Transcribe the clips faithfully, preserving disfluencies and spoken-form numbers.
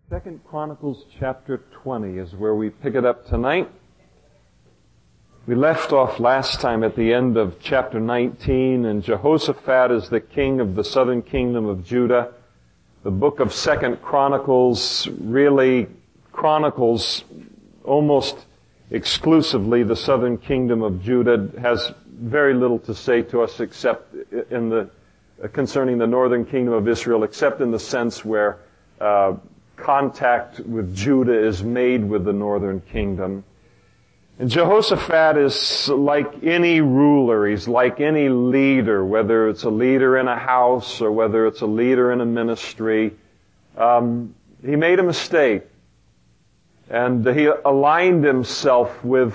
Second Chronicles chapter twenty is where we pick it up tonight. We left off last time at the end of chapter nineteen, and Jehoshaphat is the king of the southern kingdom of Judah. The book of Second Chronicles really chronicles almost exclusively the southern kingdom of Judah. It has very little to say to us except in the concerning the northern kingdom of Israel, except in the sense where uh, contact with Judah is made with the northern kingdom. And Jehoshaphat is like any ruler. He's like any leader, whether it's a leader in a house or whether it's a leader in a ministry. Um, he made a mistake. And he aligned himself with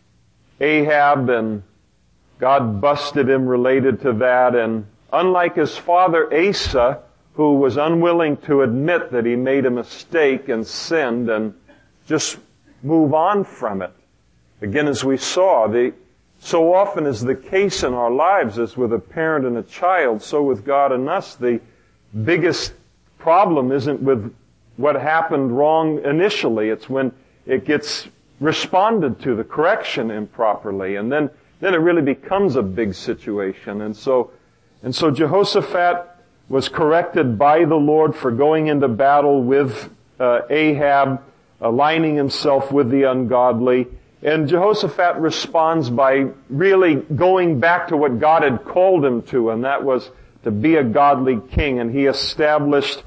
Ahab, and God busted him related to that. And unlike his father Asa, who was unwilling to admit that he made a mistake and sinned and just move on from it. Again, as we saw, the, so often is the case in our lives, as with a parent and a child, so with God and us, the biggest problem isn't with what happened wrong initially. It's when it gets responded to, the correction improperly, and then, then it really becomes a big situation. And so, and so Jehoshaphat was corrected by the Lord for going into battle with uh, Ahab, aligning himself with the ungodly. And Jehoshaphat responds by really going back to what God had called him to, and that was to be a godly king. And he established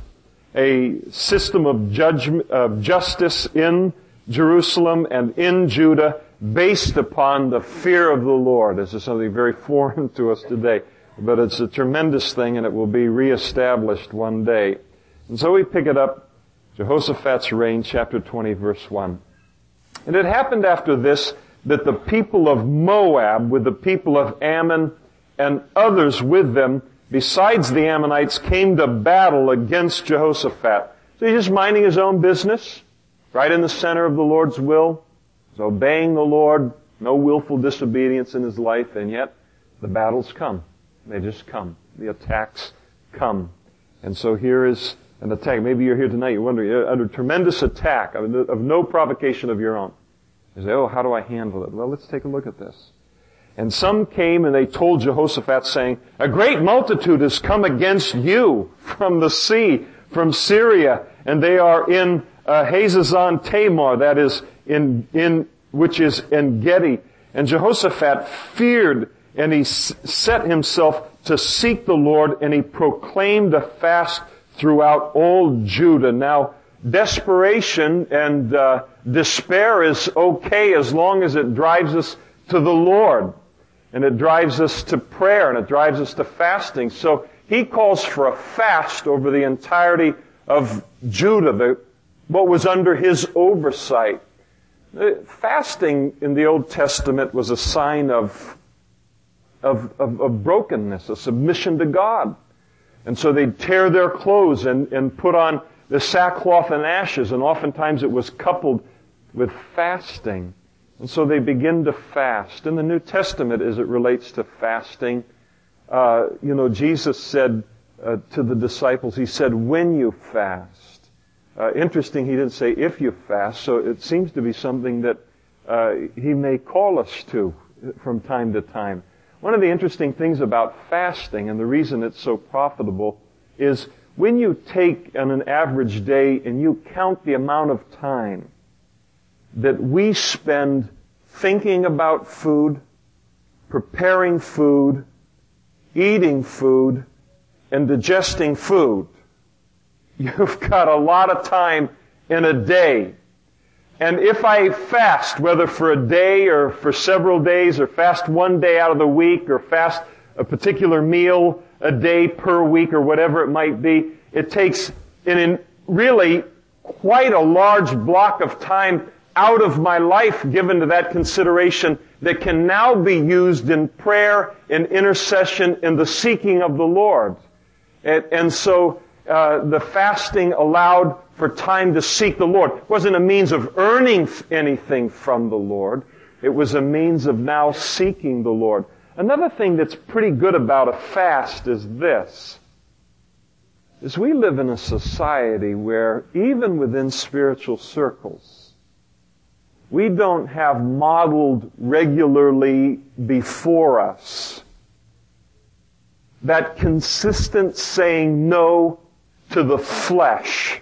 a system of judgment, of justice in Jerusalem and in Judah based upon the fear of the Lord. This is something very foreign to us today, but it's a tremendous thing, and it will be reestablished one day. And so we pick it up, Jehoshaphat's reign, chapter twenty, verse one. And it happened after this that the people of Moab, with the people of Ammon and others with them, besides the Ammonites, came to battle against Jehoshaphat. So he's just minding his own business, right in the center of the Lord's will. He's obeying the Lord, no willful disobedience in his life, and yet the battles come. They just come. The attacks come. And so here is an attack. Maybe you're here tonight, you're wondering, you're under tremendous attack of no provocation of your own. You say, oh, how do I handle it? Well, let's take a look at this. And some came and they told Jehoshaphat, saying, a great multitude has come against you from the sea, from Syria, and they are in uh, Hazazon Tamar, that is in, in, which is En Gedi. And Jehoshaphat feared, and he s- set himself to seek the Lord, and he proclaimed a fast throughout all Judah. Now, desperation and uh, despair is okay as long as it drives us to the Lord. And it drives us to prayer, and it drives us to fasting. So he calls for a fast over the entirety of Judah, the, what was under his oversight. Fasting in the Old Testament was a sign of, of, of, of brokenness, a submission to God. And so they'd tear their clothes and, and put on the sackcloth and ashes, and oftentimes it was coupled with fasting. And so they begin to fast. In the New Testament, as it relates to fasting, uh, you know, Jesus said uh, to the disciples, he said, when you fast. Uh, interesting, he didn't say if you fast, so it seems to be something that uh, he may call us to from time to time. One of the interesting things about fasting, and the reason it's so profitable, is when you take on an average day and you count the amount of time that we spend thinking about food, preparing food, eating food, and digesting food. You've got a lot of time in a day. And if I fast, whether for a day or for several days, or fast one day out of the week, or fast a particular meal a day per week, or whatever it might be, it takes in really quite a large block of time out of my life given to that consideration that can now be used in prayer, in intercession, in the seeking of the Lord. And, and so uh, the fasting allowed for time to seek the Lord. It wasn't a means of earning anything from the Lord. It was a means of now seeking the Lord. Another thing that's pretty good about a fast is this. is we live in a society where even within spiritual circles, we don't have modeled regularly before us that consistent saying no to the flesh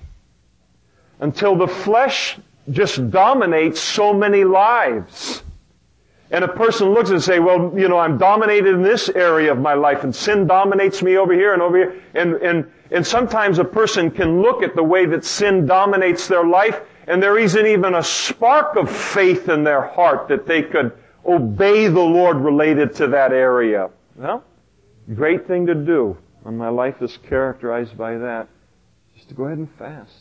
until the flesh just dominates so many lives. And a person looks and say, well, you know, I'm dominated in this area of my life and sin dominates me over here and over here. And, and, and sometimes a person can look at the way that sin dominates their life and there isn't even a spark of faith in their heart that they could obey the Lord related to that area. Well, great thing to do when my life is characterized by that, just to go ahead and fast.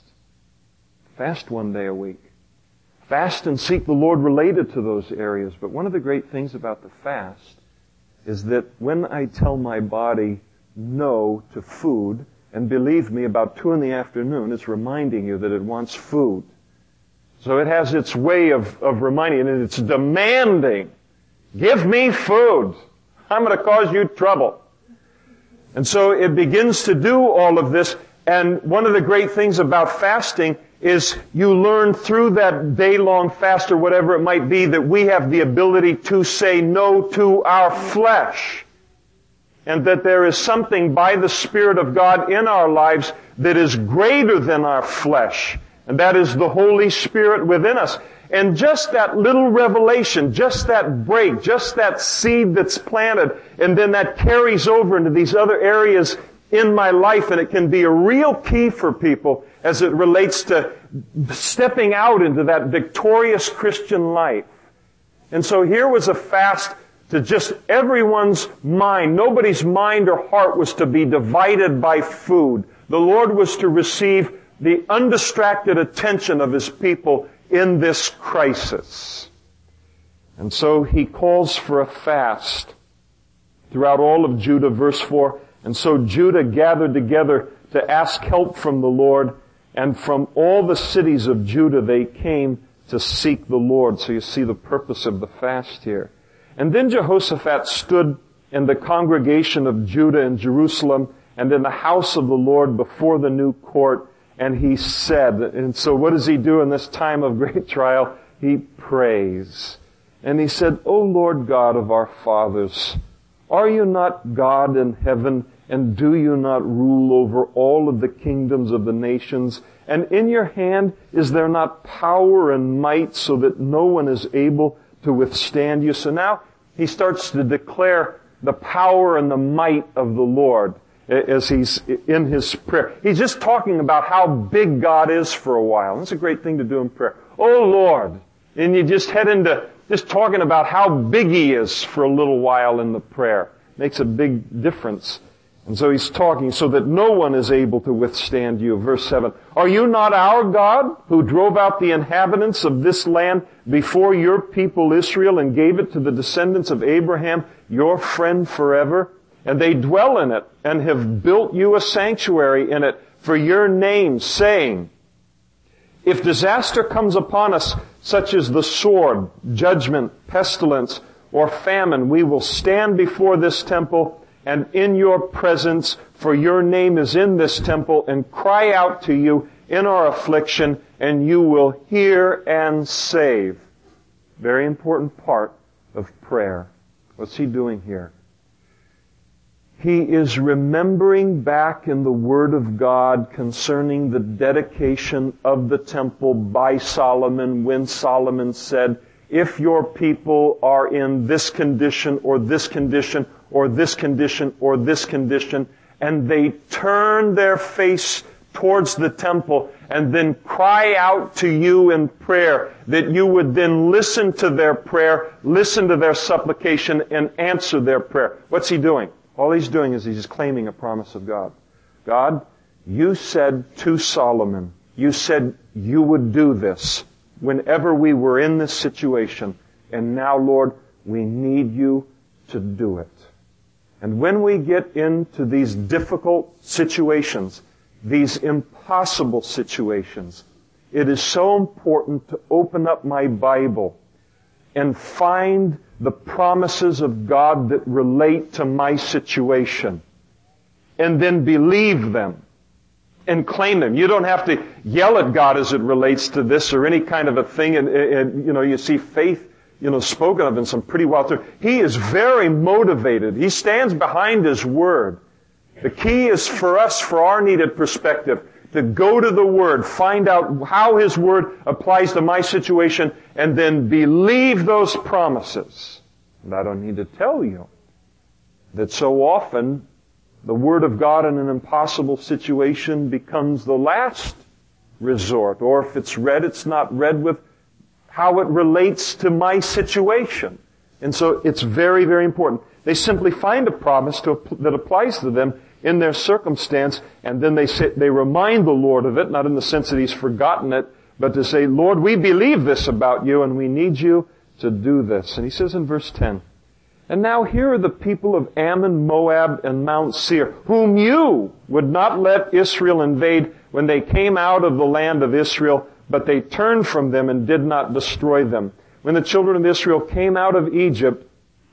Fast one day a week. Fast and seek the Lord related to those areas. But one of the great things about the fast is that when I tell my body no to food, and believe me, about two in the afternoon, it's reminding you that it wants food. So it has its way of, of reminding you, and it's demanding, give me food. I'm going to cause you trouble. And so it begins to do all of this. And one of the great things about fasting is you learn through that day-long fast or whatever it might be that we have the ability to say no to our flesh. And that there is something by the Spirit of God in our lives that is greater than our flesh. And that is the Holy Spirit within us. And just that little revelation, just that break, just that seed that's planted, and then that carries over into these other areas in my life, and it can be a real key for people as it relates to stepping out into that victorious Christian life. And so here was a fast to just everyone's mind. Nobody's mind or heart was to be divided by food. The Lord was to receive the undistracted attention of His people in this crisis. And so He calls for a fast throughout all of Judah, verse four. And so Judah gathered together to ask help from the Lord, and from all the cities of Judah they came to seek the Lord. So you see the purpose of the fast here. And then Jehoshaphat stood in the congregation of Judah in Jerusalem and in the house of the Lord before the new court, and he said, and so what does he do in this time of great trial? He prays. And he said, O Lord God of our fathers, are you not God in heaven, and do you not rule over all of the kingdoms of the nations? And in your hand is there not power and might so that no one is able to withstand you? So now he starts to declare the power and the might of the Lord as he's in his prayer. He's just talking about how big God is for a while. That's a great thing to do in prayer. Oh Lord. And you just head into just talking about how big He is for a little while in the prayer. Makes a big difference. And so he's talking so that no one is able to withstand you. Verse seven. Are you not our God who drove out the inhabitants of this land before your people Israel and gave it to the descendants of Abraham, your friend forever? And they dwell in it and have built you a sanctuary in it for your name, saying, if disaster comes upon us, such as the sword, judgment, pestilence, or famine, we will stand before this temple and in your presence, for your name is in this temple, and cry out to you in our affliction, and you will hear and save. Very important part of prayer. What's he doing here? He is remembering back in the Word of God concerning the dedication of the temple by Solomon, when Solomon said, if your people are in this condition or this condition or this condition or this condition, and they turn their face towards the temple and then cry out to you in prayer, that you would then listen to their prayer, listen to their supplication, and answer their prayer. What's he doing? All he's doing is he's claiming a promise of God. God, you said to Solomon, you said you would do this whenever we were in this situation. And now, Lord, we need you to do it. And when we get into these difficult situations, these impossible situations, it is so important to open up my Bible and find the promises of God that relate to my situation, and then believe them, and claim Him. You don't have to yell at God as it relates to this or any kind of a thing. And, and you know, you see faith, you know, spoken of in some pretty wild terms. He is very motivated. He stands behind His Word. The key is for us, for our needed perspective, to go to the Word, find out how His Word applies to my situation, and then believe those promises. And I don't need to tell you that so often the Word of God in an impossible situation becomes the last resort. Or if it's read, it's not read with how it relates to my situation. And so it's very, very important. They simply find a promise to, that applies to them in their circumstance, and then they say, they remind the Lord of it, not in the sense that He's forgotten it, but to say, Lord, we believe this about You, and we need You to do this. And He says in verse ten, and now here are the people of Ammon, Moab, and Mount Seir, whom You would not let Israel invade when they came out of the land of Israel, but they turned from them and did not destroy them. When the children of Israel came out of Egypt,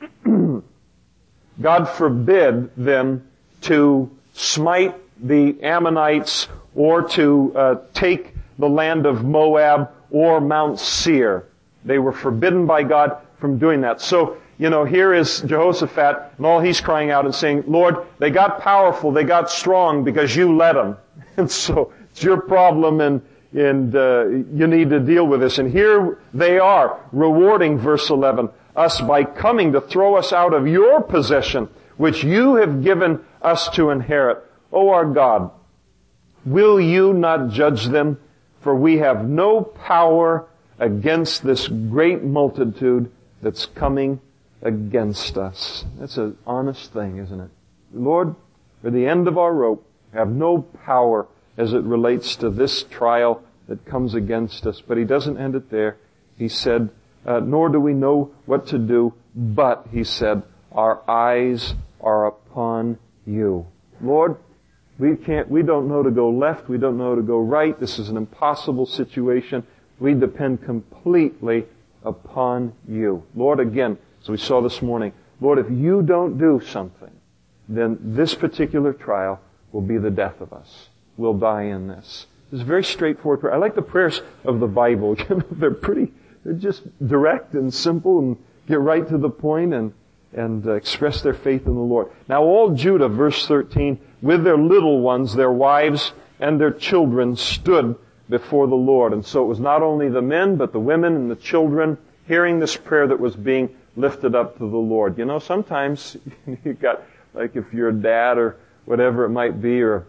God forbid them to smite the Ammonites or to uh, take the land of Moab or Mount Seir. They were forbidden by God from doing that. So, you know, here is Jehoshaphat, and all he's crying out and saying, Lord, they got powerful, they got strong because You let them. And so it's Your problem, and and uh, you need to deal with this. And here they are, rewarding, verse eleven, us by coming to throw us out of Your possession, which You have given us to inherit. O our God, will You not judge them? For we have no power against this great multitude that's coming against us. That's an honest thing, isn't it? Lord, we're the end of our rope. We have no power as it relates to this trial that comes against us. But He doesn't end it there. He said, uh, nor do we know what to do, but, He said, our eyes are upon You. Lord, we can't, we don't know to go left, we don't know to go right. This is an impossible situation. We depend completely upon You. Lord, again, as we saw this morning, Lord, if You don't do something, then this particular trial will be the death of us. We'll die in this. It's a very straightforward prayer. I like the prayers of the Bible. They're pretty, they're just direct and simple and get right to the point and, and uh, express their faith in the Lord. Now all Judah, verse thirteen, with their little ones, their wives, and their children stood before the Lord. And so it was not only the men, but the women and the children hearing this prayer that was being lifted up to the Lord. You know, sometimes you got, like if you're a dad or whatever it might be, or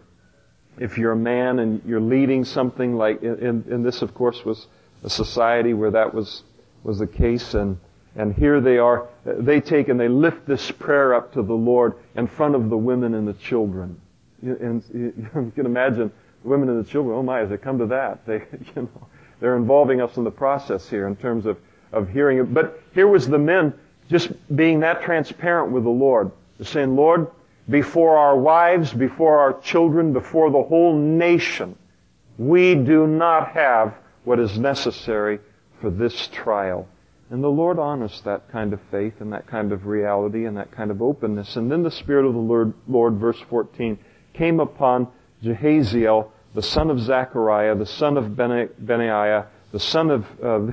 if you're a man and you're leading something like, in, in this of course was a society where that was, was the case, and, and here they are, they take and they lift this prayer up to the Lord in front of the women and the children. And you can imagine the women and the children, oh my, as they come to that, they, you know, they're involving us in the process here in terms of, of hearing it. But here was the men just being that transparent with the Lord. They're saying, Lord, before our wives, before our children, before the whole nation, we do not have what is necessary for this trial. And the Lord honors that kind of faith and that kind of reality and that kind of openness. And then the Spirit of the Lord, Lord verse fourteen, came upon Jehaziel, the son of Zechariah, the son of Benaiah, the son of, uh,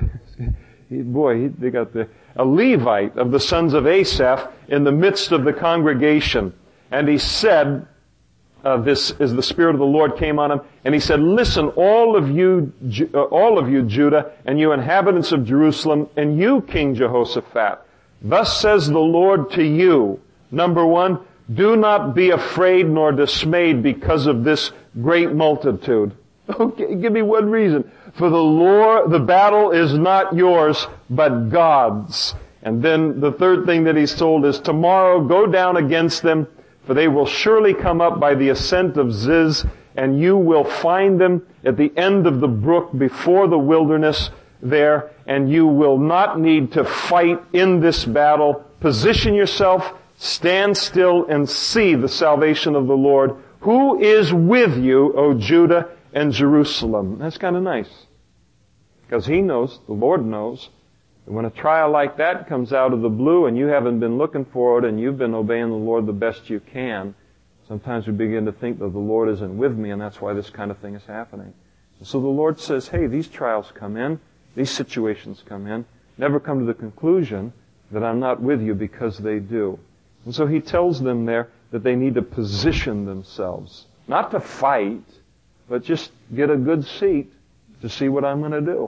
boy, they got the, a Levite of the sons of Asaph in the midst of the congregation. And he said, uh, this as the Spirit of the Lord came on him, and he said, listen, all of you, uh, all of you, Judah, and you inhabitants of Jerusalem, and you, King Jehoshaphat, thus says the Lord to you, number one, do not be afraid nor dismayed because of this great multitude. Okay, give me one reason. For the Lord, the battle is not yours, but God's. And then the third thing that he's told is, tomorrow go down against them, for they will surely come up by the ascent of Ziz, and you will find them at the end of the brook before the wilderness there, and you will not need to fight in this battle. Position yourself, stand still, and see the salvation of the Lord, who is with you, O Judah and Jerusalem. That's kind of nice. Because he knows, the Lord knows, that when a trial like that comes out of the blue and you haven't been looking for it and you've been obeying the Lord the best you can, Sometimes we begin to think that the Lord isn't with me, and that's why this kind of thing is happening. And so the Lord says, hey, these trials come in, these situations come in. Never come to the conclusion that I'm not with you, because they do. And so He tells them there that they need to position themselves. Not to fight, but just get a good seat to see what I'm going to do.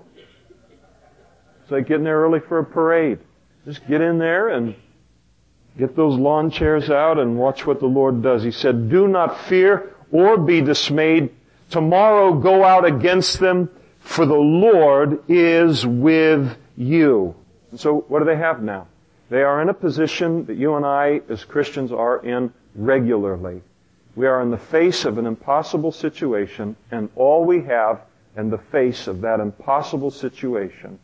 It's like getting there early for a parade. Just get in there and get those lawn chairs out and watch what the Lord does. He said, do not fear or be dismayed. Tomorrow go out against them, for the Lord is with you. And so what do they have now? They are in a position that you and I as Christians are in regularly. We are in the face of an impossible situation, and all we have in the face of that impossible situation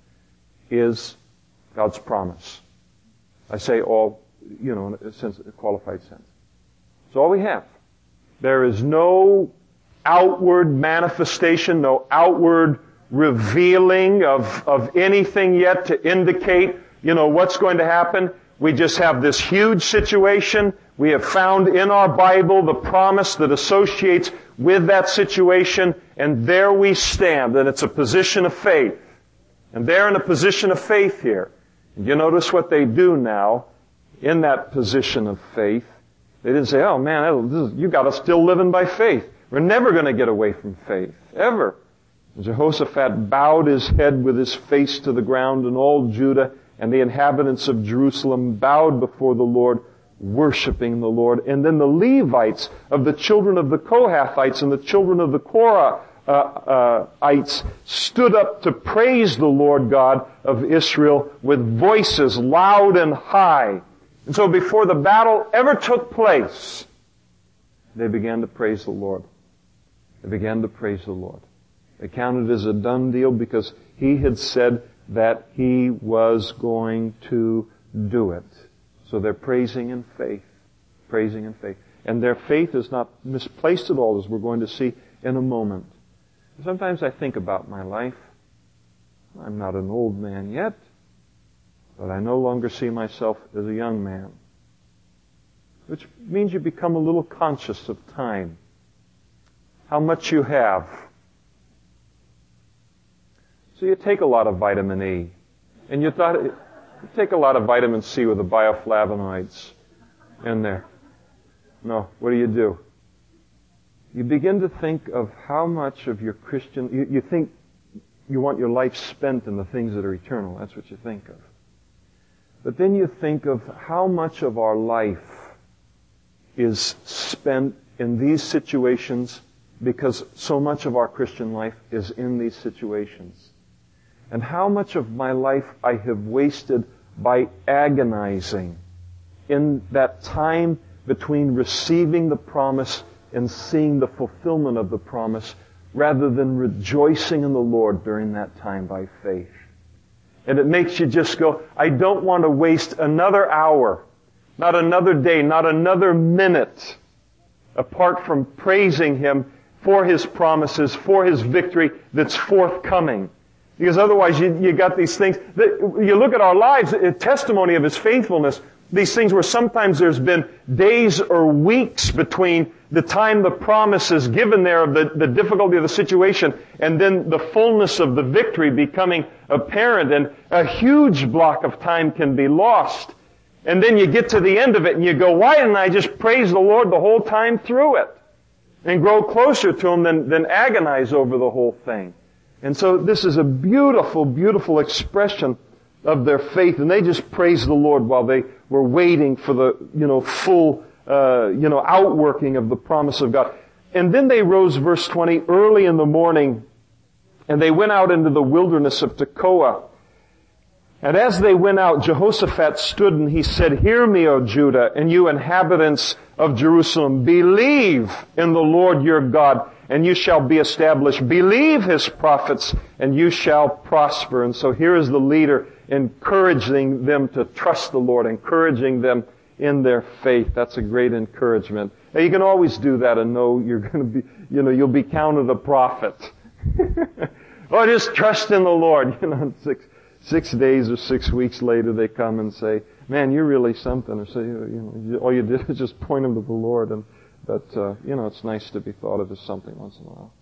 is God's promise. I say all, you know, in a sense, a qualified sense. It's all we have. There is no outward manifestation, no outward revealing of, of anything yet to indicate, you know, what's going to happen. We just have this huge situation. We have found in our Bible the promise that associates with that situation, and there we stand, and it's a position of faith. And they're in a position of faith here. And you notice what they do now in that position of faith. They didn't say, oh man, this is, you got us still living by faith. We're never going to get away from faith, ever. And Jehoshaphat bowed his head with his face to the ground, and all Judah and the inhabitants of Jerusalem bowed before the Lord, worshiping the Lord. And then the Levites of the children of the Kohathites and the children of the Korahites uh, uh, stood up to praise the Lord God of Israel with voices loud and high. And so before the battle ever took place, they began to praise the Lord. They began to praise the Lord. They counted it as a done deal because He had said that He was going to do it. So they're praising in faith. Praising in faith. And their faith is not misplaced at all, as we're going to see in a moment. Sometimes I think about my life. I'm not an old man yet, but I no longer see myself as a young man. Which means you become a little conscious of time. How much you have. So you take a lot of vitamin E. And you thought, you take a lot of vitamin C with the bioflavonoids in there. No, what do you do? You begin to think of how much of your Christian, you, you think you want your life spent in the things that are eternal. That's what you think of. But then you think of how much of our life is spent in these situations, because so much of our Christian life is in these situations. And how much of my life I have wasted by agonizing in that time between receiving the promise and seeing the fulfillment of the promise, rather than rejoicing in the Lord during that time by faith. And it makes you just go, I don't want to waste another hour, not another day, not another minute, apart from praising Him for His promises, for His victory that's forthcoming. Because otherwise you, you got these things, that you look at our lives, a testimony of His faithfulness, these things where sometimes there's been days or weeks between the time the promise is given there of the, the difficulty of the situation and then the fullness of the victory becoming apparent, and a huge block of time can be lost. And then you get to the end of it and you go, why didn't I just praise the Lord the whole time through it? And grow closer to Him than, than agonize over the whole thing. And so this is a beautiful, beautiful expression of their faith, and they just praised the Lord while they were waiting for the, you know, full, uh, you know, outworking of the promise of God. And then they rose, verse twenty, early in the morning, and they went out into the wilderness of Tekoa. And as they went out, Jehoshaphat stood and he said, hear me, O Judah, and you inhabitants of Jerusalem, believe in the Lord your God, and you shall be established. Believe His prophets, and you shall prosper. And so here is the leader encouraging them to trust the Lord, encouraging them in their faith. That's a great encouragement. Now, you can always do that and know you're going to be, you know, you'll be counted a prophet. Or just trust in the Lord. You know, six, six days or six weeks later they come and say, man, you're really something. Or say, you know, all you did is just point them to the Lord. And But, uh, you know, it's nice to be thought of as something once in a while.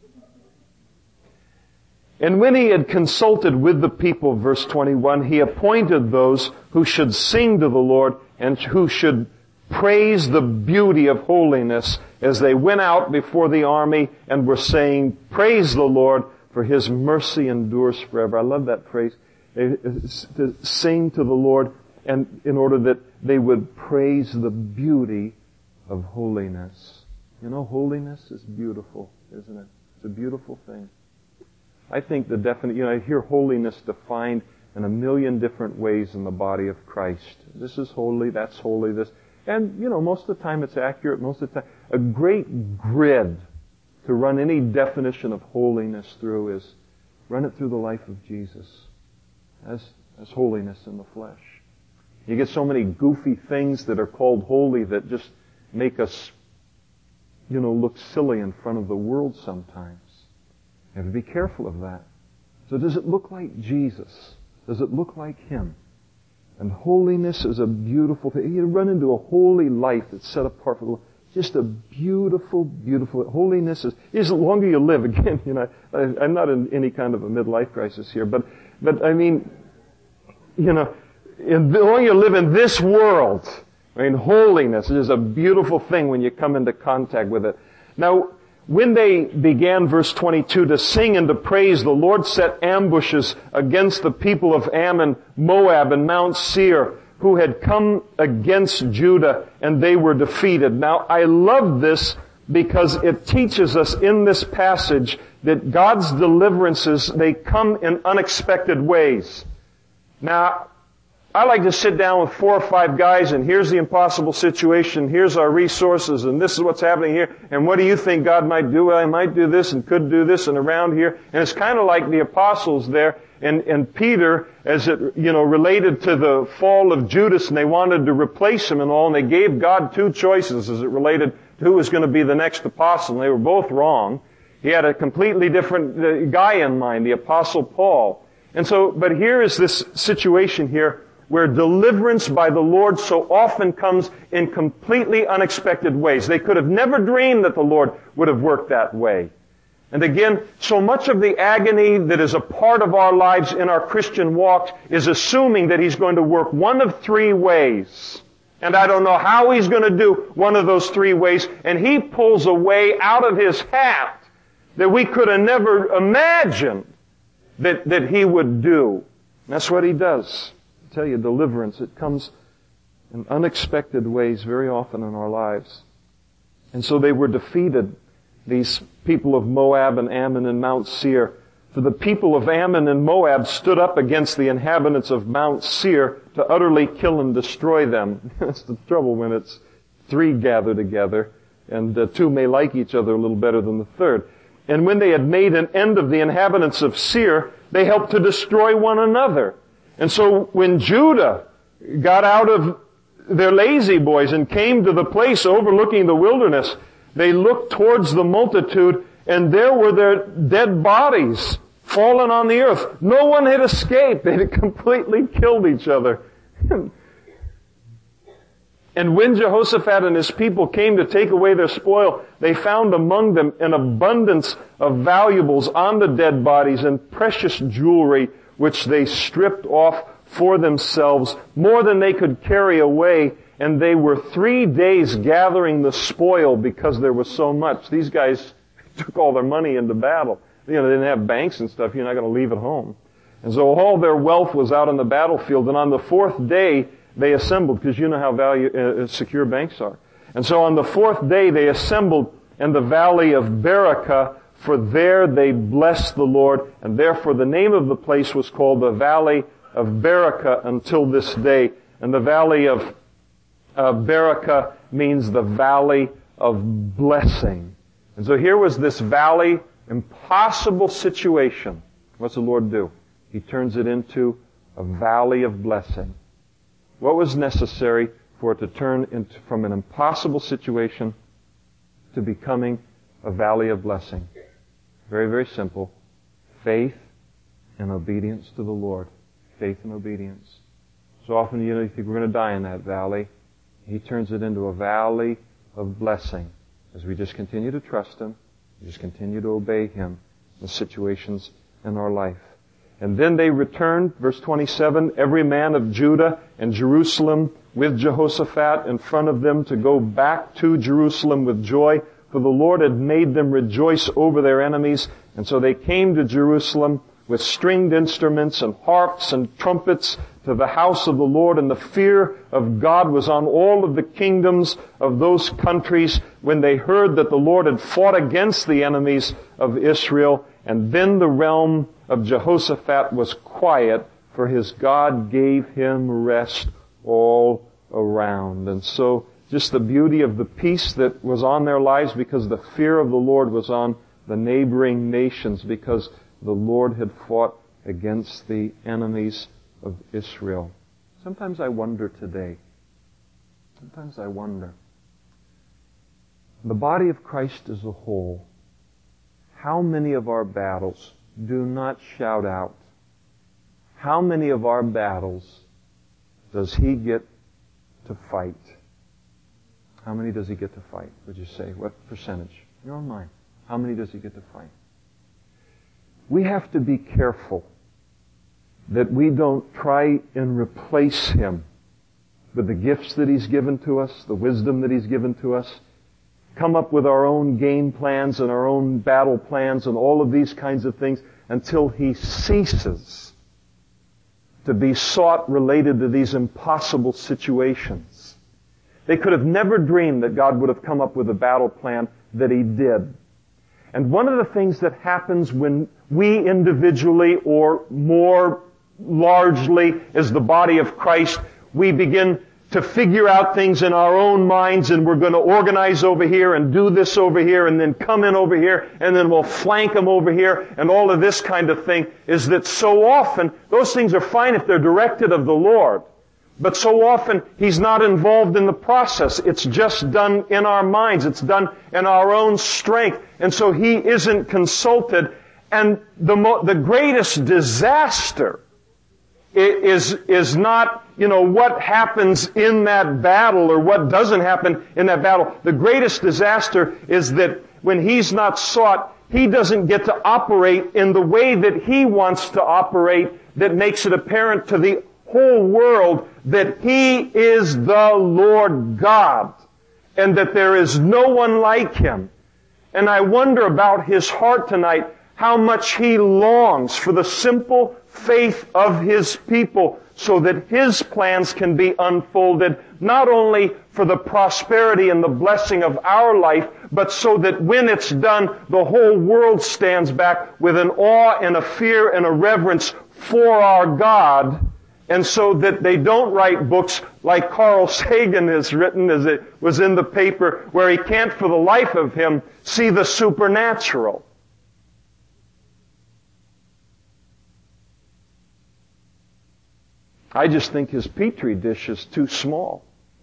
And when he had consulted with the people, verse twenty-one, he appointed those who should sing to the Lord and who should praise the beauty of holiness as they went out before the army and were saying, praise the Lord, for his mercy endures forever. I love that phrase. To sing to the Lord, and in order that they would praise the beauty of holiness. You know, holiness is beautiful, isn't it? It's a beautiful thing. I think the definite, you know, I hear holiness defined in a million different ways in the body of Christ. This is holy, that's holy, this. And, you know, most of the time it's accurate, most of the time. A great grid to run any definition of holiness through is run it through the life of Jesus as, as holiness in the flesh. You get so many goofy things that are called holy that just make us, you know, look silly in front of the world sometimes. You have to be careful of that. So does it look like Jesus? Does it look like Him? And holiness is a beautiful thing. You run into a holy life that's set apart for the Lord. Just a beautiful, beautiful, holiness is, is the longer you live, again, you know, I, I'm not in any kind of a midlife crisis here, but, but I mean, you know, in, the longer you live in this world, I mean, holiness is a beautiful thing when you come into contact with it. Now, when they began, verse twenty-two, to sing and to praise, the Lord set ambushes against the people of Ammon, Moab, and Mount Seir, who had come against Judah, and they were defeated. Now, I love this because it teaches us in this passage that God's deliverances, they come in unexpected ways. Now, I like to sit down with four or five guys, and here's the impossible situation, here's our resources, and this is what's happening here, and what do you think God might do? Well, I might do this and could do this and around here. And it's kind of like the apostles there, and, and Peter, as it, you know, related to the fall of Judas, and they wanted to replace him and all, and they gave God two choices as it related to who was going to be the next apostle, and they were both wrong. He had a completely different uh, guy in mind, the apostle Paul. And so, but here is this situation here, where deliverance by the Lord so often comes in completely unexpected ways. They could have never dreamed that the Lord would have worked that way. And again, so much of the agony that is a part of our lives in our Christian walk is assuming that He's going to work one of three ways. And I don't know how He's going to do one of those three ways. And He pulls a way out of His hat that we could have never imagined that, that He would do. And that's what He does. I tell you, deliverance, it comes in unexpected ways very often in our lives. And so they were defeated, these people of Moab and Ammon and Mount Seir. For the people of Ammon and Moab stood up against the inhabitants of Mount Seir to utterly kill and destroy them. That's the trouble when it's three gather together, and uh, two may like each other a little better than the third. And when they had made an end of the inhabitants of Seir, they helped to destroy one another. And so when Judah got out of their lazy boys and came to the place overlooking the wilderness, they looked towards the multitude, and there were their dead bodies fallen on the earth. No one had escaped. They had completely killed each other. And when Jehoshaphat and his people came to take away their spoil, they found among them an abundance of valuables on the dead bodies and precious jewelry, which they stripped off for themselves, more than they could carry away. And they were three days gathering the spoil because there was so much. These guys took all their money into battle. You know, they didn't have banks and stuff. You're not going to leave at home. And so all their wealth was out on the battlefield. And on the fourth day, they assembled, because you know how value, uh, secure banks are. And so on the fourth day, they assembled in the valley of Berakah, for there they blessed the Lord, and therefore the name of the place was called the Valley of Berakah until this day. And the Valley of uh, Berakah means the Valley of Blessing. And so here was this valley, impossible situation. What's the Lord do? He turns it into a valley of blessing. What was necessary for it to turn into, from an impossible situation to becoming a valley of blessing? Very, very simple. Faith and obedience to the Lord. Faith and obedience. So often, you know, you think we're going to die in that valley. He turns it into a valley of blessing. as we just continue to trust Him, just continue to obey Him in the situations in our life. And then they returned, verse twenty-seven, every man of Judah and Jerusalem with Jehoshaphat in front of them to go back to Jerusalem with joy, for the Lord had made them rejoice over their enemies. And so they came to Jerusalem with stringed instruments and harps and trumpets to the house of the Lord, and the fear of God was on all of the kingdoms of those countries when they heard that the Lord had fought against the enemies of Israel. And then the realm of Jehoshaphat was quiet, for his God gave him rest all around. And so just the beauty of the peace that was on their lives, because the fear of the Lord was on the neighboring nations, because the Lord had fought against the enemies of Israel. Sometimes I wonder today, sometimes I wonder, the body of Christ as a whole, how many of our battles do not shout out? How many of our battles does He get to fight? How many does He get to fight? Would you say? What percentage? Your own mind. How many does He get to fight? We have to be careful that we don't try and replace Him with the gifts that He's given to us, the wisdom that He's given to us, come up with our own game plans and our own battle plans and all of these kinds of things until He ceases to be sought related to these impossible situations. They could have never dreamed that God would have come up with a battle plan that He did. And one of the things that happens when we individually or more largely as the body of Christ, we begin to figure out things in our own minds, and we're going to organize over here and do this over here and then come in over here and then we'll flank them over here and all of this kind of thing, is that so often those things are fine if they're directed of the Lord. But so often He's not involved in the process. It's just done in our minds. It's done in our own strength. And so He isn't consulted. And the mo- the greatest disaster is, is not, you know, what happens in that battle or what doesn't happen in that battle. The greatest disaster is that when He's not sought, He doesn't get to operate in the way that He wants to operate, that makes it apparent to the whole world that He is the Lord God and that there is no one like Him. And I wonder about His heart tonight, how much He longs for the simple faith of His people so that His plans can be unfolded, not only for the prosperity and the blessing of our life, but so that when it's done, the whole world stands back with an awe and a fear and a reverence for our God. And so that they don't write books like Carl Sagan has written, as it was in the paper, where he can't for the life of him see the supernatural. I just think his petri dish is too small.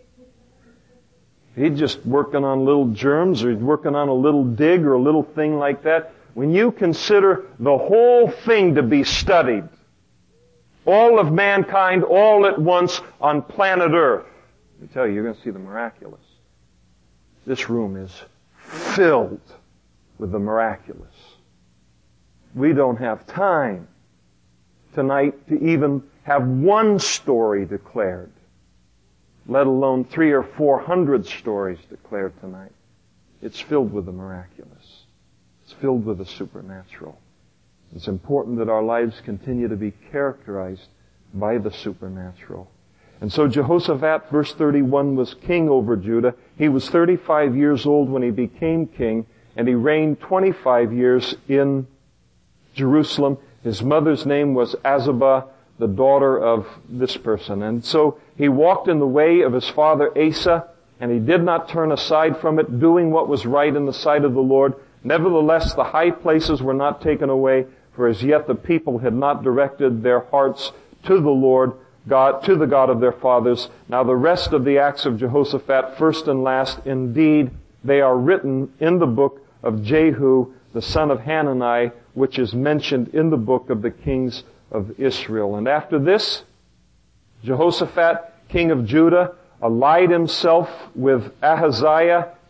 He's just working on little germs, or he's working on a little dig or a little thing like that. When you consider the whole thing to be studied, all of mankind, all at once on planet Earth, I tell you, you're going to see the miraculous. This room is filled with the miraculous. We don't have time tonight to even have one story declared, let alone three or four hundred stories declared tonight. It's filled with the miraculous. It's filled with the supernatural. It's important that our lives continue to be characterized by the supernatural. And so Jehoshaphat, verse thirty-one, was king over Judah. He was thirty-five years old when he became king, and he reigned twenty-five years in Jerusalem. His mother's name was Azubah, the daughter of this person. And so he walked in the way of his father Asa, and he did not turn aside from it, doing what was right in the sight of the Lord. Nevertheless, the high places were not taken away, for as yet the people had not directed their hearts to the Lord, God, to the God of their fathers. Now the rest of the acts of Jehoshaphat, first and last, indeed, they are written in the book of Jehu, the son of Hanani, which is mentioned in the book of the kings of Israel. And after this, Jehoshaphat, king of Judah, allied himself with Ahaziah,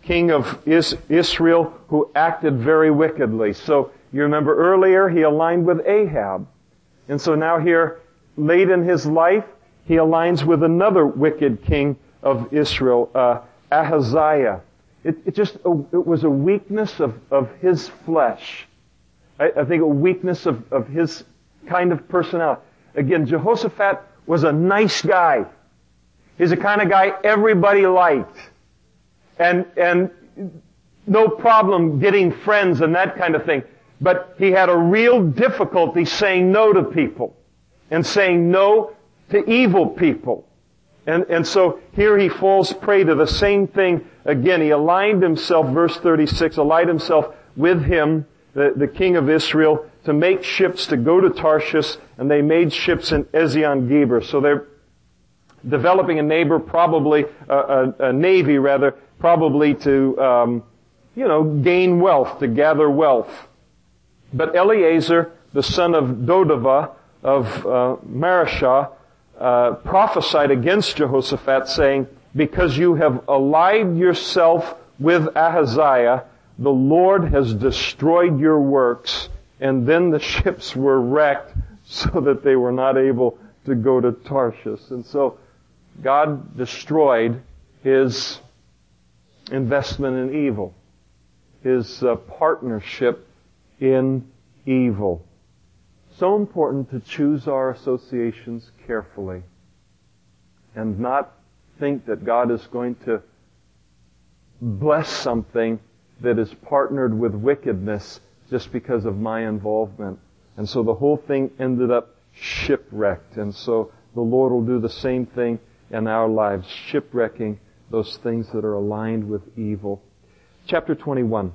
king of Is- Israel, who acted very wickedly. So you remember earlier he aligned with Ahab. And so now here, late in his life, he aligns with another wicked king of Israel, uh, Ahaziah. It, it just, it was a weakness of, of his flesh. I, I think a weakness of, of his kind of personality. Again, Jehoshaphat was a nice guy. He's the kind of guy everybody liked. And, and no problem getting friends and that kind of thing. But he had a real difficulty saying no to people. And saying no to evil people. And, and so here he falls prey to the same thing again. He aligned himself, verse thirty-six, aligned himself with him, the, the king of Israel, to make ships to go to Tarshish, and they made ships in Ezion-Geber. So they're developing a neighbor, probably, uh, a, a navy rather, probably to, um, you know, gain wealth, to gather wealth. But Eleazar, the son of Dodavah, of uh, Marashah, uh, prophesied against Jehoshaphat, saying, because you have allied yourself with Ahaziah, the Lord has destroyed your works. And then the ships were wrecked so that they were not able to go to Tarshish. And so God destroyed his investment in evil, his uh, partnership in evil. So important to choose our associations carefully and not think that God is going to bless something that is partnered with wickedness just because of my involvement. And so the whole thing ended up shipwrecked. And so the Lord will do the same thing in our lives, shipwrecking those things that are aligned with evil. Chapter twenty-one.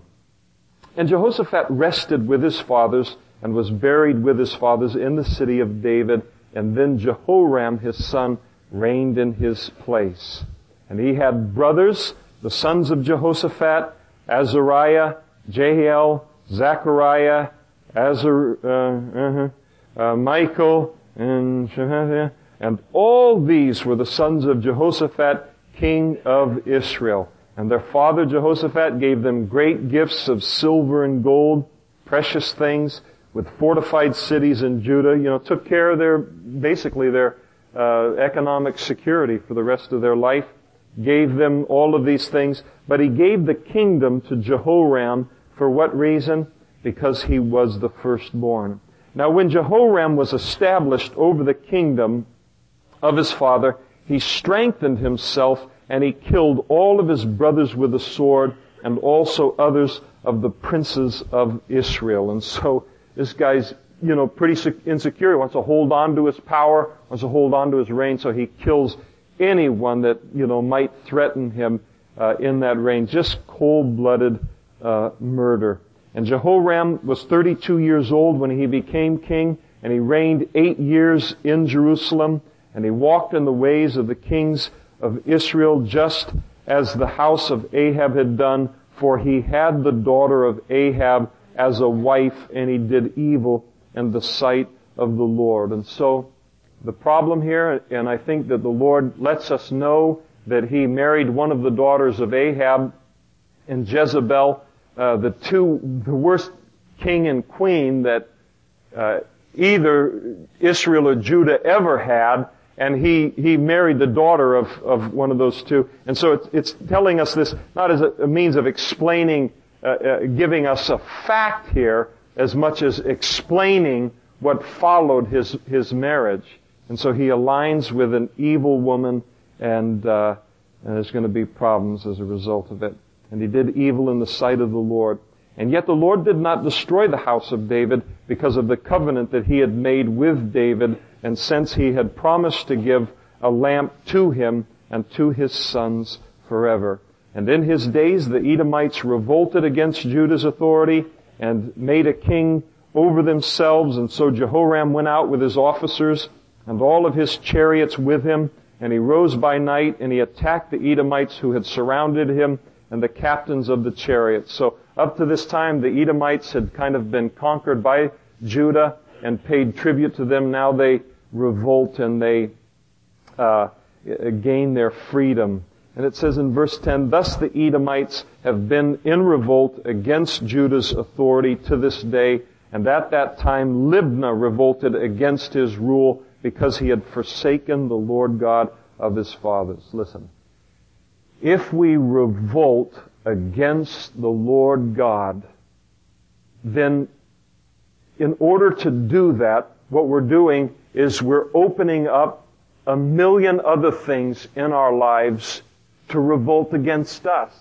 And Jehoshaphat rested with his fathers and was buried with his fathers in the city of David. And then Jehoram, his son, reigned in his place. And he had brothers, the sons of Jehoshaphat, Azariah, Jehiel, Zechariah, Azar, uh, uh, uh, Michael, and Shemaiah. And all these were the sons of Jehoshaphat, king of Israel. And their father Jehoshaphat gave them great gifts of silver and gold, precious things, with fortified cities in Judah. You know, took care of their, basically their uh, economic security for the rest of their life. Gave them all of these things. But he gave the kingdom to Jehoram. For what reason? Because he was the firstborn. Now when Jehoram was established over the kingdom of his father, he strengthened himself and he killed all of his brothers with the sword and also others of the princes of Israel. And so this guy's, you know, pretty insecure. He wants to hold on to his power, wants to hold on to his reign, so he kills anyone that, you know, might threaten him uh, in that reign. Just cold-blooded uh, murder. And Jehoram was thirty-two years old when he became king, and he reigned eight years in Jerusalem, and he walked in the ways of the kings of Israel, just as the house of Ahab had done, for he had the daughter of Ahab as a wife, and he did evil in the sight of the Lord. And so, the problem here, and I think that the Lord lets us know that he married one of the daughters of Ahab and Jezebel, uh, the two, the worst king and queen that uh, either Israel or Judah ever had, and he, he married the daughter of, of one of those two. And so it's, it's telling us this not as a, a means of explaining, uh, uh, giving us a fact here, as much as explaining what followed his, his marriage. And so he aligns with an evil woman, and, uh, and there's going to be problems as a result of it. And he did evil in the sight of the Lord. And yet the Lord did not destroy the house of David because of the covenant that he had made with David, and since he had promised to give a lamp to him and to his sons forever. And in his days the Edomites revolted against Judah's authority and made a king over themselves, and so Jehoram went out with his officers and all of his chariots with him, and he rose by night and he attacked the Edomites who had surrounded him and the captains of the chariots. So up to this time, the Edomites had kind of been conquered by Judah and paid tribute to them. Now they revolt and they uh, gain their freedom. And it says in verse ten, thus the Edomites have been in revolt against Judah's authority to this day. And at that time Libnah revolted against his rule because he had forsaken the Lord God of his fathers. Listen, if we revolt against the Lord God, then in order to do that, what we're doing is we're opening up a million other things in our lives to revolt against us.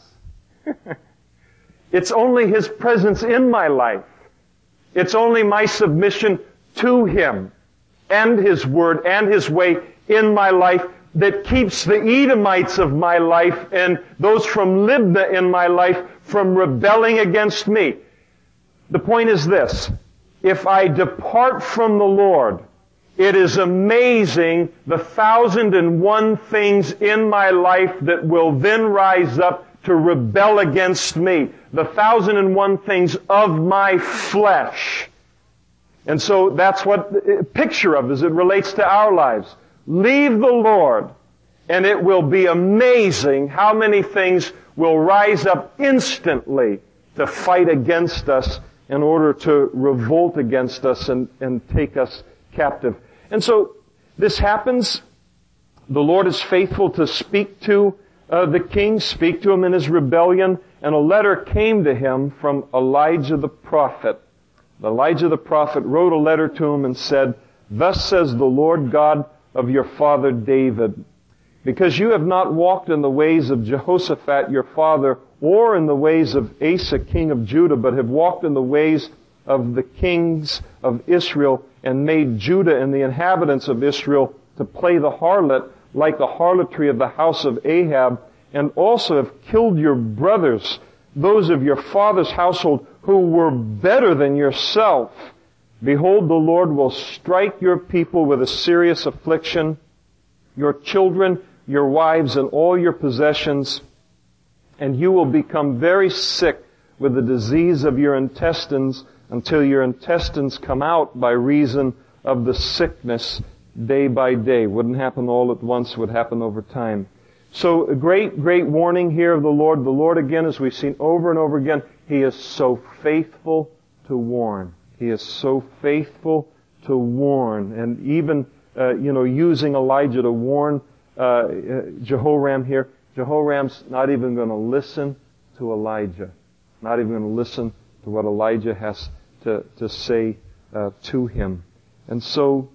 It's only His presence in my life. It's only my submission to Him and His Word and His way in my life that keeps the Edomites of my life and those from Libnah in my life from rebelling against me. The point is this: if I depart from the Lord, it is amazing the thousand and one things in my life that will then rise up to rebel against me. The thousand and one things of my flesh. And so that's what a picture of as it relates to our lives. Leave the Lord, and it will be amazing how many things will rise up instantly to fight against us in order to revolt against us and, and take us captive. And so this happens. The Lord is faithful to speak to uh, the king, speak to him in his rebellion, and a letter came to him from Elijah the prophet. Elijah the prophet wrote a letter to him and said, thus says the Lord God of your father David, because you have not walked in the ways of Jehoshaphat your father, or in the ways of Asa king of Judah, but have walked in the ways of the kings of Israel, and made Judah and the inhabitants of Israel to play the harlot like the harlotry of the house of Ahab, and also have killed your brothers, those of your father's household, who were better than yourself. Behold, the Lord will strike your people with a serious affliction, your children, your wives, and all your possessions, and you will become very sick with the disease of your intestines until your intestines come out by reason of the sickness day by day. Wouldn't happen all at once, would happen over time. So a great, great warning here of the Lord. The Lord, again, as we've seen over and over again, He is so faithful to warn. He is so faithful to warn. And even, uh, you know, using Elijah to warn uh, Jehoram here, Jehoram's not even going to listen to Elijah. Not even going to listen to what Elijah has to, to say uh, to him. And so,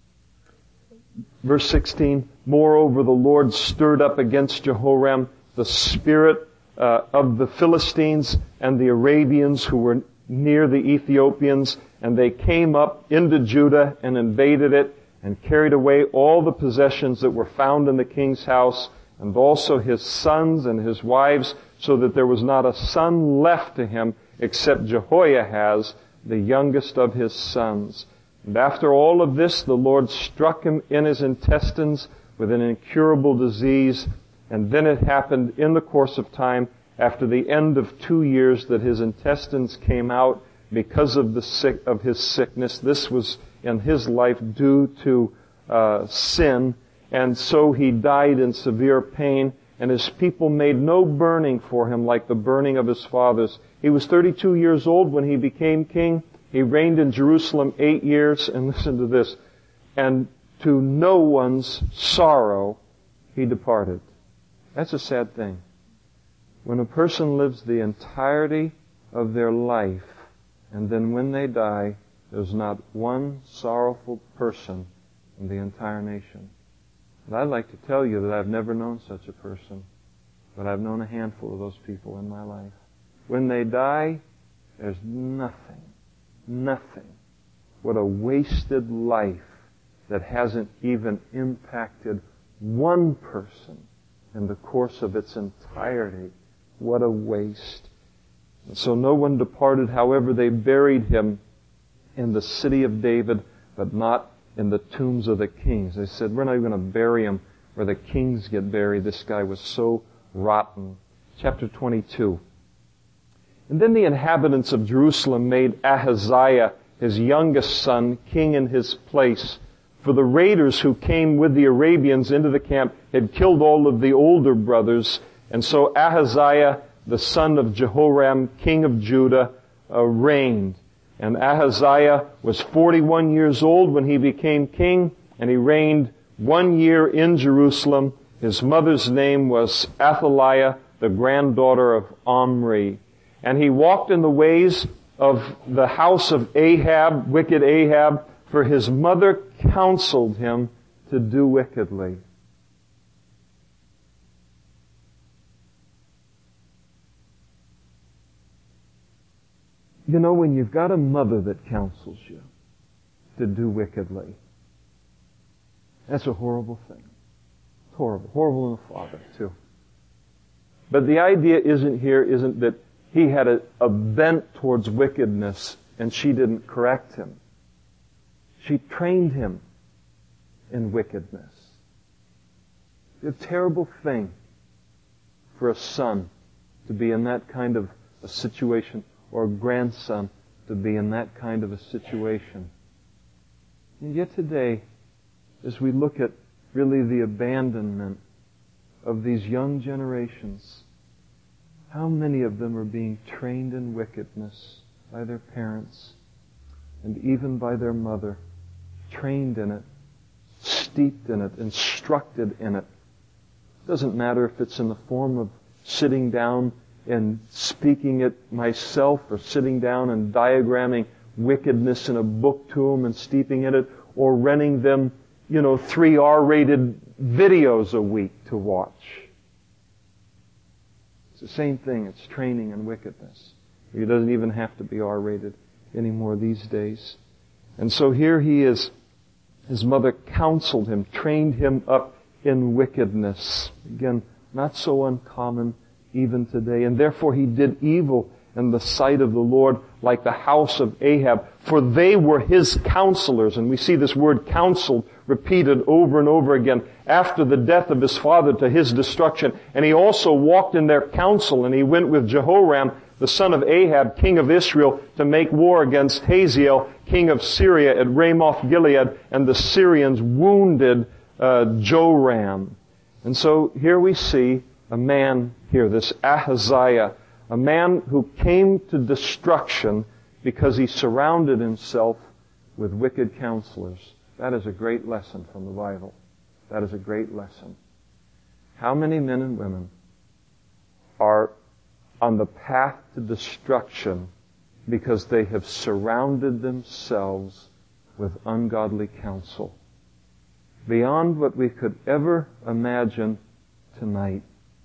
verse sixteen, moreover, the Lord stirred up against Jehoram the spirit uh, of the Philistines and the Arabians who were near the Ethiopians, and they came up into Judah and invaded it and carried away all the possessions that were found in the king's house, and also his sons and his wives, so that there was not a son left to him except Jehoiahaz, the youngest of his sons. And after all of this, the Lord struck him in his intestines with an incurable disease, and then it happened in the course of time, after the end of two years, that his intestines came out because of the sick of his sickness. This was in his life due to uh, sin, and so he died in severe pain. And his people made no burning for him like the burning of his fathers. He was thirty-two years old when he became king. He reigned in Jerusalem eight years, and listen to this, and to no one's sorrow he departed. That's a sad thing. When a person lives the entirety of their life, and then when they die, there's not one sorrowful person in the entire nation. And I'd like to tell you that I've never known such a person, but I've known a handful of those people in my life. When they die, there's nothing, nothing. What a wasted life that hasn't even impacted one person in the course of its entirety. What a waste. And so no one departed. However, they buried him in the city of David, but not in the tombs of the kings. They said, we're not even going to bury him where the kings get buried. This guy was so rotten. Chapter twenty-two. And then the inhabitants of Jerusalem made Ahaziah, his youngest son, king in his place, For the raiders who came with the Arabians into the camp had killed all of the older brothers. And so Ahaziah, the son of Jehoram, king of Judah, uh, reigned. And Ahaziah was forty-one years old when he became king, and he reigned one year in Jerusalem. His mother's name was Athaliah, the granddaughter of Omri. And he walked in the ways of the house of Ahab, wicked Ahab, for his mother counseled him to do wickedly. You know, when you've got a mother that counsels you to do wickedly, that's a horrible thing. It's horrible. Horrible in a father, too. But the idea isn't here, isn't that he had a, a bent towards wickedness and she didn't correct him. She trained him in wickedness. It's a terrible thing for a son to be in that kind of a situation, or a grandson to be in that kind of a situation. And yet today, as we look at really the abandonment of these young generations, how many of them are being trained in wickedness by their parents and even by their mother, trained in it, steeped in it, instructed in it. It doesn't matter if it's in the form of sitting down and speaking it myself, or sitting down and diagramming wickedness in a book to them and steeping in it, or renting them, you know, three R-rated videos a week to watch. It's the same thing. It's training in wickedness. It doesn't even have to be R-rated anymore these days. And so here he is. His mother counseled him, trained him up in wickedness. Again, not so uncommon even today. And therefore he did evil in the sight of the Lord, like the house of Ahab, for they were his counselors. And we see this word counseled repeated over and over again after the death of his father to his destruction. And he also walked in their counsel, and he went with Jehoram, the son of Ahab, king of Israel, to make war against Hazael, king of Syria, at Ramoth Gilead, and the Syrians wounded uh, Joram. And so here we see a man here, this Ahaziah, a man who came to destruction because he surrounded himself with wicked counselors. That is a great lesson from the Bible. That is a great lesson. How many men and women are on the path to destruction because they have surrounded themselves with ungodly counsel? Beyond what we could ever imagine tonight.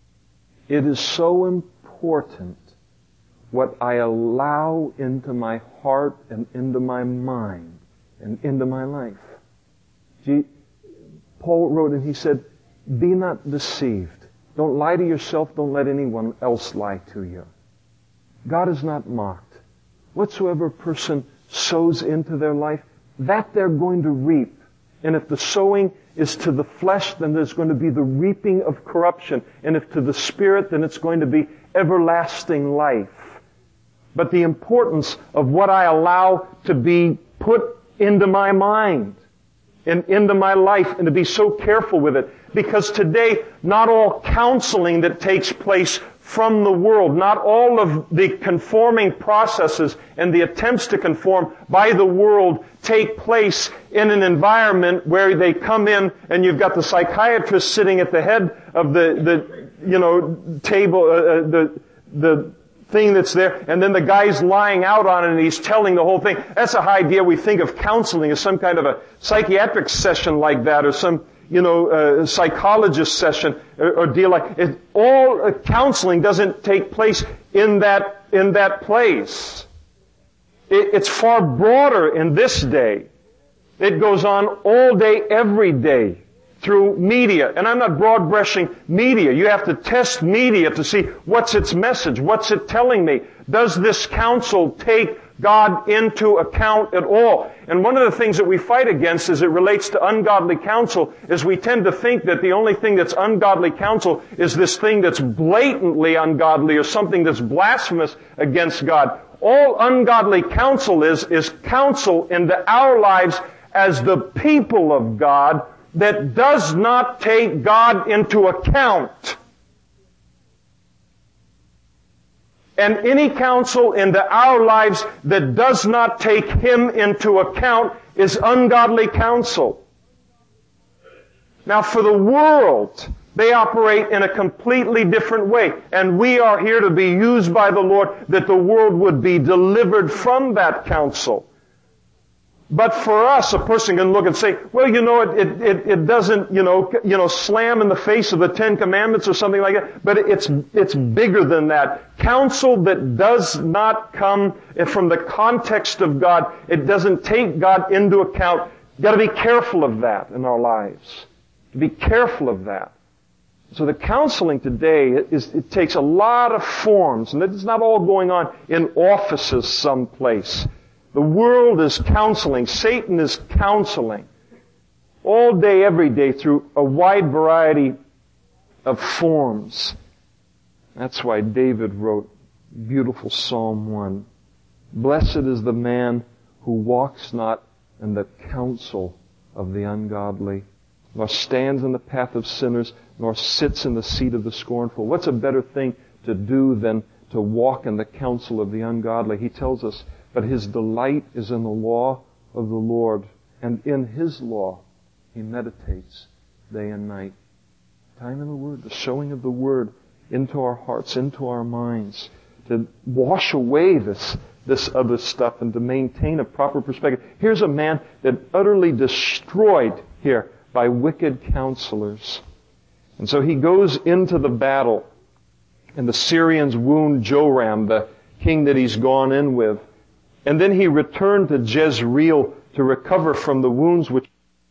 It is so important what I allow into my heart and into my mind and into my life. Gee, Paul wrote and he said, be not deceived. Don't lie to yourself. Don't let anyone else lie to you. God is not mocked. Whatsoever a person sows into their life, that they're going to reap. And if the sowing is to the flesh, then there's going to be the reaping of corruption. And if to the Spirit, then it's going to be everlasting life. But the importance of what I allow to be put into my mind and into my life, and to be so careful with it. Because today, not all counseling that takes place from the world, not all of the conforming processes and the attempts to conform by the world take place in an environment where they come in and you've got the psychiatrist sitting at the head of the, the you know, table, uh, the, the thing that's there, and then the guy's lying out on it and he's telling the whole thing. That's a high idea. We think of counseling as some kind of a psychiatric session like that, or some, you know, uh, psychologist session or, or deal like it. All uh, counseling doesn't take place in that in that place. It, it's far broader in this day. It goes on all day, every day through media. And I'm not broad-brushing media. You have to test media to see what's its message, what's it telling me. Does this counsel take God into account at all? And one of the things that we fight against as it relates to ungodly counsel is we tend to think that the only thing that's ungodly counsel is this thing that's blatantly ungodly or something that's blasphemous against God. All ungodly counsel is, is counsel into our lives as the people of God that does not take God into account. And any counsel into our lives that does not take Him into account is ungodly counsel. Now, for the world, they operate in a completely different way. And we are here to be used by the Lord that the world would be delivered from that counsel. But for us, a person can look and say, well, you know, it, it, it, it doesn't, you know, you know, slam in the face of the Ten Commandments or something like that. But it's, it's bigger than that. Counsel that does not come from the context of God, it doesn't take God into account. You've got to be careful of that in our lives. Be careful of that. So the counseling today is, it takes a lot of forms, and it's not all going on in offices someplace. The world is counseling. Satan is counseling all day, every day through a wide variety of forms. That's why David wrote beautiful Psalm one. Blessed is the man who walks not in the counsel of the ungodly, nor stands in the path of sinners, nor sits in the seat of the scornful. What's a better thing to do than to walk in the counsel of the ungodly? He tells us, but his delight is in the law of the Lord, and in His law he meditates day and night. Time in the Word, the showing of the Word into our hearts, into our minds, to wash away this, this other stuff and to maintain a proper perspective. Here's a man that utterly destroyed here by wicked counselors. And so he goes into the battle, and the Syrians wound Joram, the king that he's gone in with. And then he returned to Jezreel to recover from the wounds which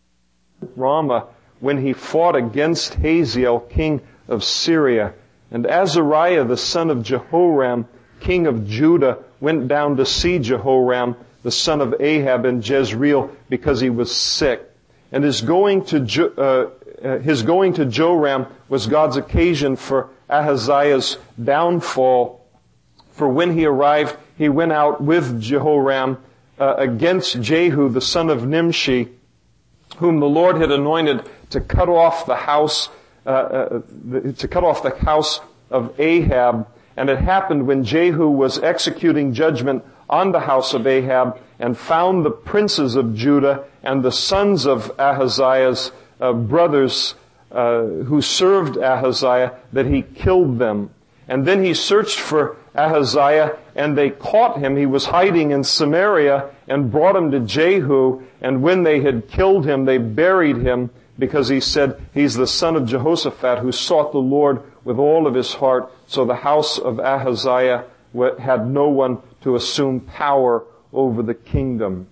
Ramah when he fought against Hazael, king of Syria. And Azariah, the son of Jehoram, king of Judah, went down to see Jehoram, the son of Ahab, in Jezreel because he was sick. And his going to jo- uh, his going to Joram was God's occasion for Ahaziah's downfall. For when he arrived, he went out with Jehoram uh, against Jehu, the son of Nimshi, whom the Lord had anointed to cut off the house, uh, uh, to cut off the house of Ahab. And it happened when Jehu was executing judgment on the house of Ahab and found the princes of Judah and the sons of Ahaziah's uh, brothers uh, who served Ahaziah, that he killed them. And then he searched for Ahaziah, and they caught him. He was hiding in Samaria, and brought him to Jehu. And when they had killed him, they buried him, because he said, he's the son of Jehoshaphat, who sought the Lord with all of his heart. So the house of Ahaziah had no one to assume power over the kingdom.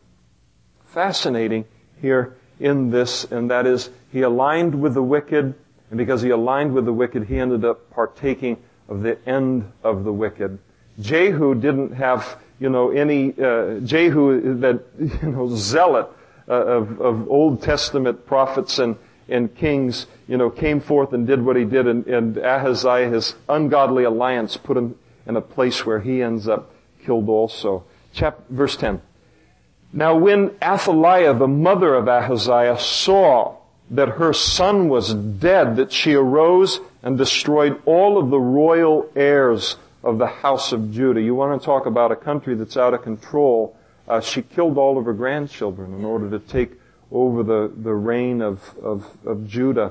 Fascinating here in this, and that is, he aligned with the wicked, and because he aligned with the wicked, he ended up partaking of the end of the wicked. Jehu didn't have, you know, any, uh, Jehu, that, you know, zealot uh, of, of Old Testament prophets and, and kings, you know, came forth and did what he did, and, and Ahaziah, his ungodly alliance, put him in a place where he ends up killed also. Chap- verse ten. Now when Athaliah, the mother of Ahaziah, saw that her son was dead, that she arose and destroyed all of the royal heirs of the house of Judah. You want to talk about a country that's out of control. Uh, she killed all of her grandchildren in order to take over the, the reign of, of, of Judah.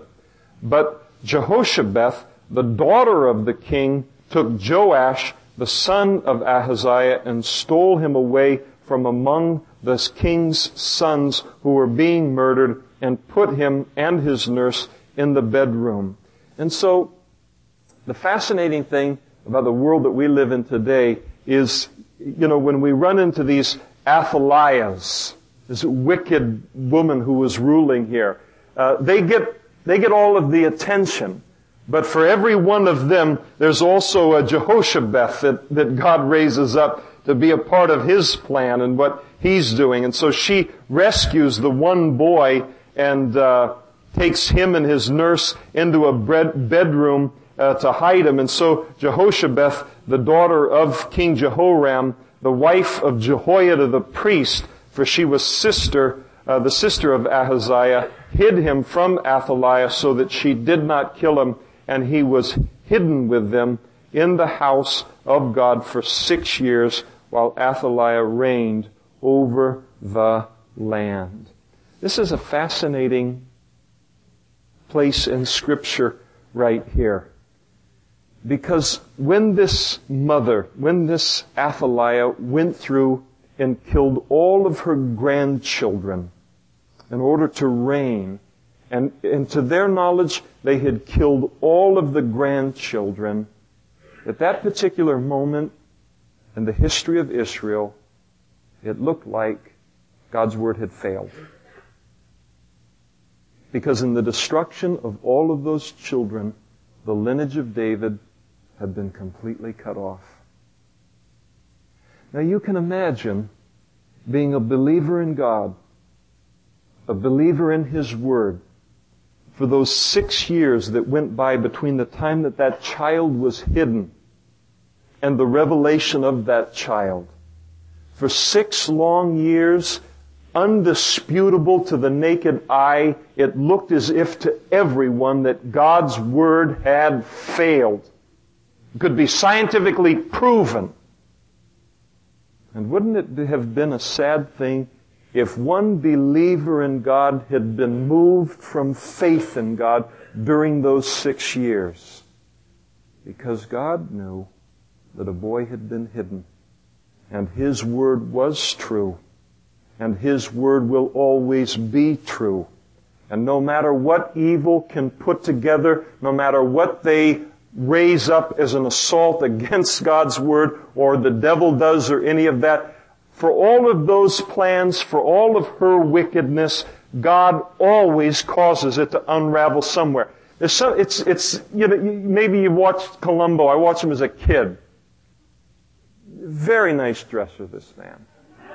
But Jehoshabeth, the daughter of the king, took Joash, the son of Ahaziah, and stole him away from among the king's sons who were being murdered, and put him and his nurse in the bedroom. And so, the fascinating thing about the world that we live in today is, you know, when we run into these Athaliahs, this wicked woman who was ruling here, uh, they get, they get all of the attention. But for every one of them, there's also a Jehoshabeth that, that God raises up to be a part of His plan and what He's doing. And so she rescues the one boy and uh takes him and his nurse into a bed- bedroom uh, to hide him. And so Jehoshabeth, the daughter of King Jehoram, the wife of Jehoiada the priest, for she was sister uh, the sister of Ahaziah, hid him from Athaliah so that she did not kill him, and he was hidden with them in the house of God for six years while Athaliah reigned over the land. This is a fascinating place in Scripture right here. Because when this mother, when this Athaliah went through and killed all of her grandchildren in order to reign, and, and to their knowledge, they had killed all of the grandchildren, at that particular moment in the history of Israel, it looked like God's word had failed. Because in the destruction of all of those children, the lineage of David had been completely cut off. Now you can imagine being a believer in God, a believer in His Word, for those six years that went by between the time that that child was hidden and the revelation of that child. For six long years, undisputable to the naked eye, it looked as if to everyone that God's Word had failed. It could be scientifically proven. And wouldn't it have been a sad thing if one believer in God had been moved from faith in God during those six years? Because God knew that a boy had been hidden, and His Word was true, and His Word will always be true. And no matter what evil can put together, no matter what they raise up as an assault against God's Word, or the devil does, or any of that, for all of those plans, for all of her wickedness, God always causes it to unravel somewhere. There's some, it's, it's, you know, maybe you watched Columbo. I watched him as a kid. Very nice dresser, this man.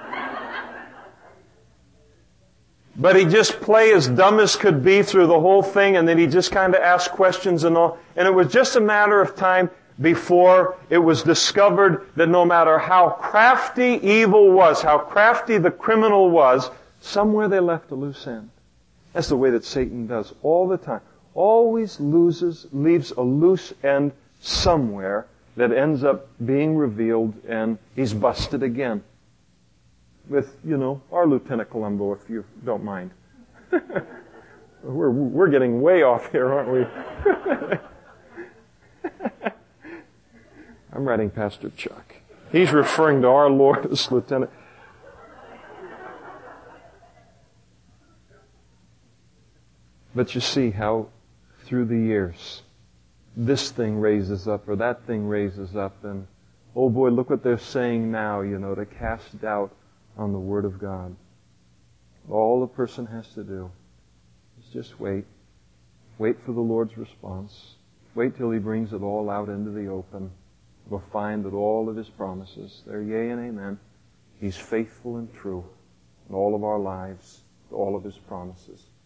But he'd just play as dumb as could be through the whole thing, and then he'd just kind of ask questions and all. And it was just a matter of time before it was discovered that no matter how crafty evil was, how crafty the criminal was, somewhere they left a loose end. That's the way that Satan does all the time. Always loses, leaves a loose end somewhere that ends up being revealed, and he's busted again. With, you know, our Lieutenant Columbo, if you don't mind. we're, we're getting way off here, aren't we? I'm writing Pastor Chuck. He's referring to our Lord as Lieutenant. But you see how through the years, this thing raises up or that thing raises up, and oh boy, look what they're saying now, you know, to cast doubt on the Word of God. All a person has to do is just wait. Wait for the Lord's response. Wait till He brings it all out into the open. We'll find that all of His promises, they're yea and amen. He's faithful and true in all of our lives, all of His promises.